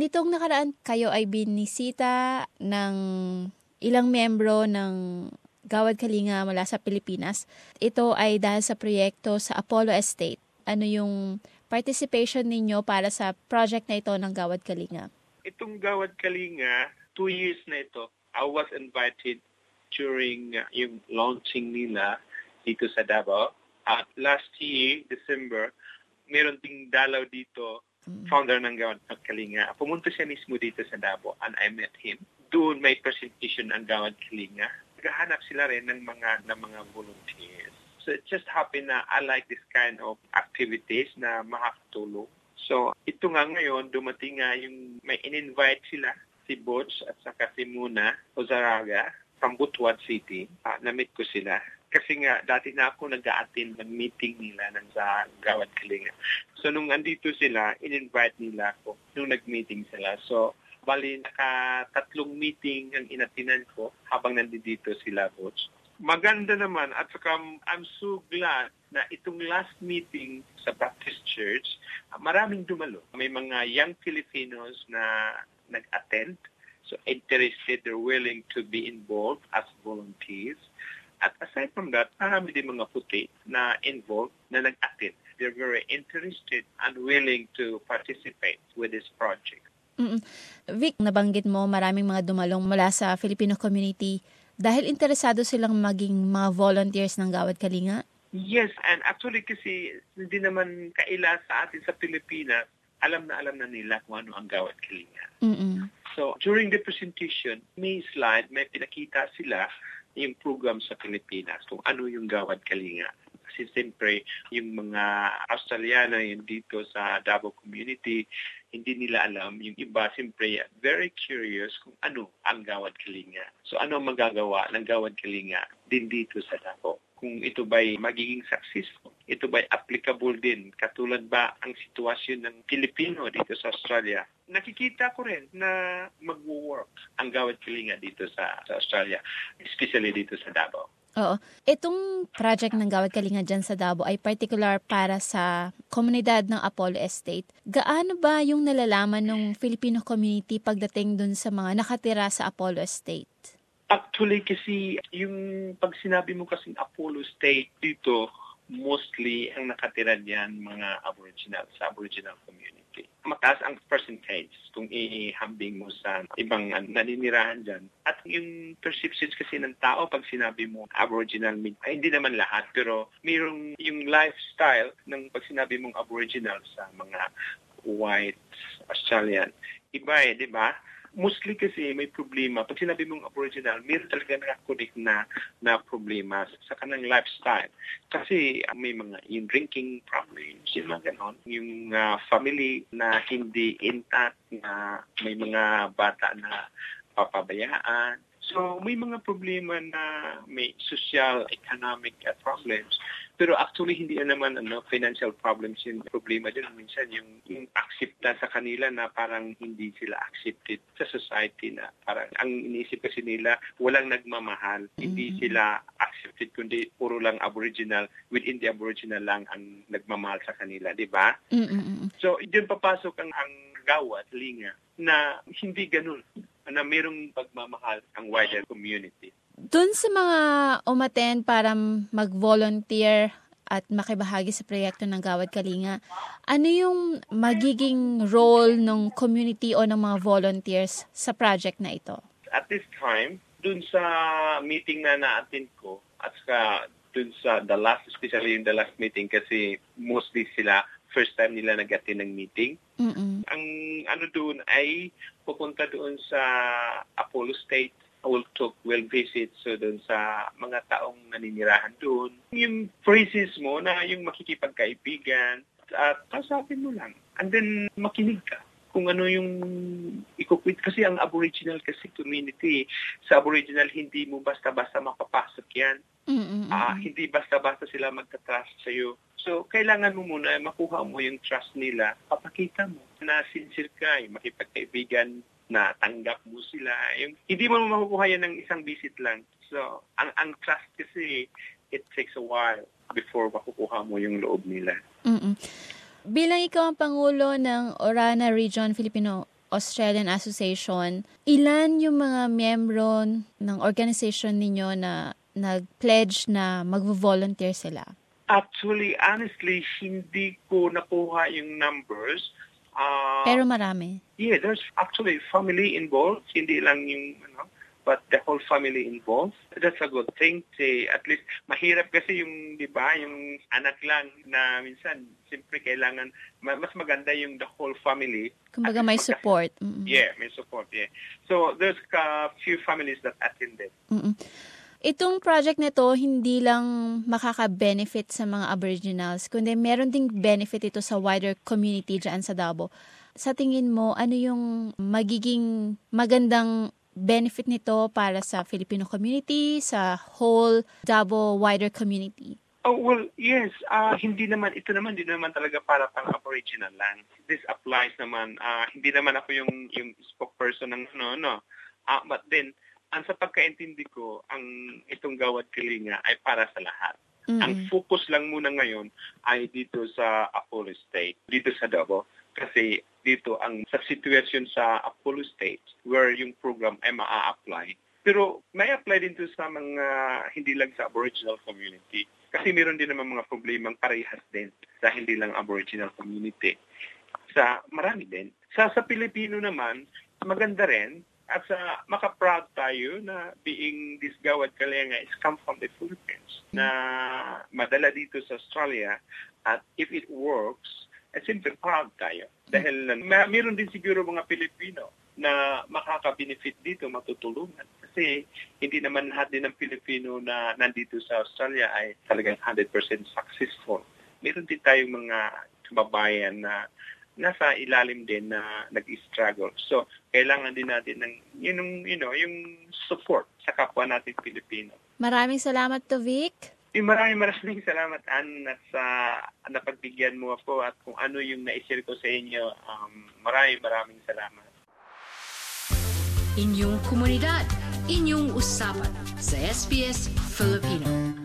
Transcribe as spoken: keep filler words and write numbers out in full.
Nitong nakaraan, kayo ay binisita ng ilang membro ng Gawad Kalinga mula sa Pilipinas. Ito ay dahil sa proyekto sa Apollo Estate. Ano yung participation ninyo para sa project na ito ng Gawad Kalinga? Itong Gawad Kalinga, two years na ito, I was invited during uh, yung launching nila dito sa Davao. At last year, December, meron ding dalaw dito, founder ng Gawad Kalinga. Pumunta siya mismo dito sa Davao and I met him. Doon may presentation ang Gawad Kalinga. Naghahanap sila rin ng mga ng mga volunteers. So it just happened na I like this kind of activities na makakatulong. So ito nga ngayon, dumating nga yung may in-invite sila, si Butch at saka si Muna Ozaraga from Butuan City. Uh, na-meet ko sila. Kasi nga, dati na ako nag-a-attend ng meeting nila ng sa Gawad Kalinga. So, nung andito sila, in-invite nila ako nung nag-meeting sila. So, bali, naka-tatlong meeting ang inatinan ko habang nandito sila, Coach. Maganda naman at saka I'm so glad na itong last meeting sa Baptist Church, maraming dumalo. May mga young Filipinos na nag-attend. So, interested, they're willing to be involved as volunteers. At aside from that, marami din mga puti na involved na nag-attend. They're very interested and willing to participate with this project. Mm-mm. Vic, nabanggit mo maraming mga dumalong mula sa Filipino community dahil interesado silang maging mga volunteers ng Gawad Kalinga? Yes, and actually kasi hindi naman kaila sa atin sa Pilipinas, alam na alam na nila kung ano ang Gawad Kalinga. Mm-mm. So during the presentation, may slide, may pinakita sila yung program sa Pilipinas, kung ano yung Gawad Kalinga. Kasi siyempre, yung mga Australiano yung dito sa Davao community, hindi nila alam. Yung iba, siyempre, very curious kung ano ang Gawad Kalinga. So, ano ang magagawa ng Gawad Kalinga din dito sa Davao? Kung ito ba'y magiging successful, ito ba'y applicable din, katulad ba ang sitwasyon ng Pilipino dito sa Australia. Nakikita ko rin na mag-work ang Gawad Kalinga dito sa, sa Australia, especially dito sa Davao. Oo. Itong project ng Gawad Kalinga dyan sa Davao ay particular para sa komunidad ng Apollo Estate. Gaano ba yung nalalaman ng Filipino community pagdating dun sa mga nakatira sa Apollo Estate? Actually, kasi yung pag sinabi mo kasing Apollo State dito, mostly ang nakatira diyan mga Aboriginal, sa Aboriginal community. Mataas ang percentage kung ihambing mo sa ibang naninirahan dyan. At yung perceptions kasi ng tao pag sinabi mo Aboriginal, ay, hindi naman lahat, pero mayroong yung lifestyle ng pag sinabi mong Aboriginal sa mga white Australian. Iba eh, di ba? Mostly kasi may problema. Pag sinabi mong Aboriginal, mayroon talaga nakakonek na, na problema sa kanang lifestyle. Kasi uh, may mga yung drinking problems, yung mga ganon. Yung uh, family na hindi intact, na may mga bata na papabayaan. So may mga problema na may social, economic uh, problems. Pero actually, hindi naman ano, financial problems yung problema din. Minsan yung, yung acceptance sa kanila na parang hindi sila accepted sa society na parang ang iniisip kasi nila, walang nagmamahal. Mm-hmm. Hindi sila accepted, kundi puro lang Aboriginal. Within the Aboriginal lang ang nagmamahal sa kanila, di ba? Mm-hmm. So, dyan papasok ang, ang Gawad Kalinga na hindi ganun, na mayroong pagmamahal ang wider community. Doon sa mga umattend para mag-volunteer at makibahagi sa proyekto ng Gawad Kalinga, ano yung magiging role ng community o ng mga volunteers sa project na ito? At this time, doon sa meeting na na-attend ko, at saka doon sa the last, especially in the last meeting kasi mostly sila first time nila nag-attend ng meeting. Mm-mm. Ang ano doon ay pupunta doon sa Apollo State. Will talk, will visit so doon sa mga taong naninirahan doon. Yung phrases mo na yung makikipagkaibigan at pasapin mo lang. And then makinig ka kung ano yung ikukwit. Kasi ang Aboriginal kasi community, sa Aboriginal hindi mo basta-basta makapasok yan. Mm-mm. Uh, hindi basta-basta sila magta-trust sa'yo. So, kailangan mo muna makuha mo yung trust nila. Papakita mo na sincere ka, yung makipagkaibigan, na tanggap mo sila. Yung, hindi mo makukuha yan ng isang visit lang. So, ang, ang trust kasi, it takes a while before makukuha mo yung loob nila. Mm-mm. Bilang ikaw ang Pangulo ng Orana Region Filipino Australian Association. Ilan yung mga miyembro ng organization ninyo na nag-pledge na mag-volunteer sila? Actually, honestly, hindi ko nakuha yung numbers. Uh, Pero marami. Yeah, there's actually family involved. Hindi lang yung, ano, but the whole family involved. That's a good thing. Say, at least, mahirap kasi yung, di ba, yung anak lang na minsan, siyempre kailangan, mas maganda yung the whole family. Kumbaga may magka- support. Mm-mm. Yeah, may support, yeah. So, there's a few families that attended. Mm-mm. Itong project na to, hindi lang makaka-benefit sa mga Aboriginals, kundi meron ding benefit ito sa wider community dyan sa Davao. Sa tingin mo, ano yung magiging magandang benefit nito para sa Filipino community, sa whole Davao wider community? Oh, well, yes. Uh, hindi naman, ito naman, hindi naman talaga para pang Aboriginal lang. This applies naman, uh, hindi naman ako yung, yung spokesperson ng ano, no. Uh, but then, ang sa pagkaintindi ko, ang itong Gawad Kalinga ay para sa lahat. Mm-hmm. Ang focus lang muna ngayon ay dito sa Apollo State, dito sa Davao. Kasi dito ang sa sitwasyon sa Apollo State where yung program ay maa-apply. Pero may apply din to sa mga hindi lang sa Aboriginal community. Kasi meron din naman mga problemang parehas din sa hindi lang Aboriginal community. Sa marami din. Sa sa Pilipino naman, maganda rin. At sa maka-proud tayo na being this Gawad Kalinga is come from the Philippines na madala dito sa Australia at if it works, eh, siyempre proud tayo. Dahil may, meron din siguro mga Pilipino na makaka-benefit dito, matutulungan. Kasi hindi naman lahat din ng Pilipino na nandito sa Australia ay talagang one hundred percent successful. Meron din tayong mga kababayan na nasa ilalim din na nag-struggle. So, kailangan din natin ng yung, you know, yung support sa kapwa natin Pilipino. Maraming salamat to, Vic. Eh, maraming maraming salamat, Ann, at sa napagbigyan mo ako at kung ano yung na-share ko sa inyo. Um, maraming maraming salamat. Inyong komunidad, inyong usapan sa S B S Filipino.